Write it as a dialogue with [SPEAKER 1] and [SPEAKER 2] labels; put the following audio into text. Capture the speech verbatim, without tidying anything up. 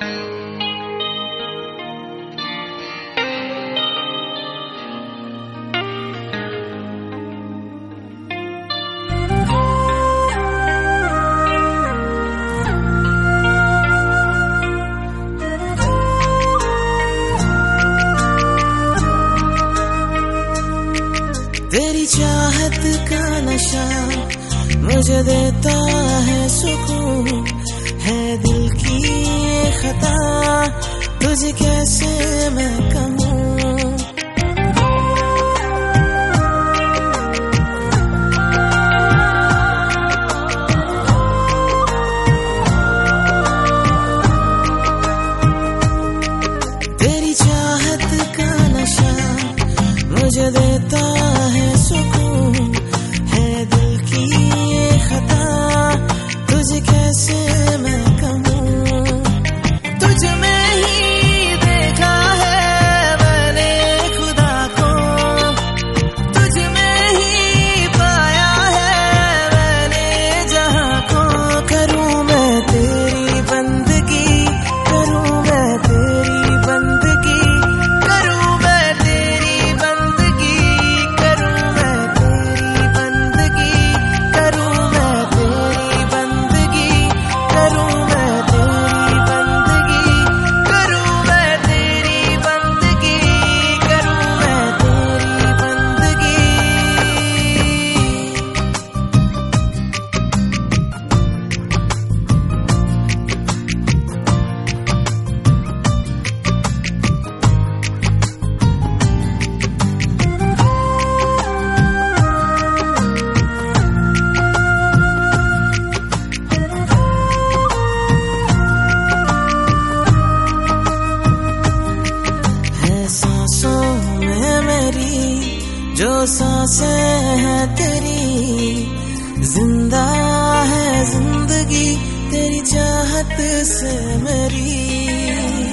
[SPEAKER 1] तेरी चाहत का नशा मुझे देता है सुकून, है दिल की ये खता तुझे कैसे मैं कहूँ। तेरी चाहत का नशा मुझे देता है सुकून, है दिल की ये खता तुझे कैसे मैं कहूँ। तुझ में ही देखा है मैंने खुदा को, तुझ में ही पाया है मैंने जहाँ को। करूँ मैं तेरी बंदगी, करूँ मैं तेरी बंदगी, करूँ मैं तेरी बंदगी, करूँ मैं तेरी बंदगी, करूँ मैं तेरी बंदगी, करूँ मैं तेरी बंदगी, करूँ मैं तेरी बंदगी, करूँ मैं तेरी बंदगी। है सांसों में मेरी जो सांसें हैं तेरी, जिंदा है जिंदगी तेरी चाहत से मेरी।